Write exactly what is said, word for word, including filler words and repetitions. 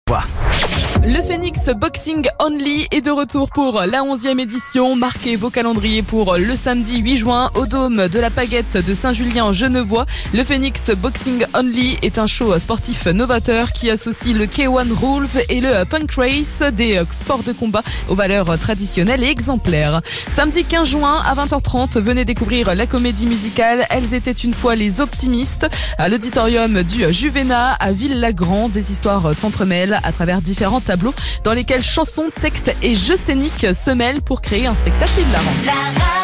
pas. Le Phoenix Boxing Only est de retour pour la onzième édition. Marquez vos calendriers pour le samedi huit juin au Dôme de la Paguette de Saint-Julien-Genevois. Le Phoenix Boxing Only est un show sportif novateur qui associe le K un Rules et le Punk Race, des sports de combat aux valeurs traditionnelles et exemplaires. Samedi quinze juin à vingt heures trente, venez découvrir la comédie musicale Elles étaient une fois les optimistes à l'auditorium du Juvénat à Ville-Lagrand. Des histoires s'entremêlent à travers différents tableaux dans lesquels chansons, textes et jeux scéniques se mêlent pour créer un spectacle hilarant.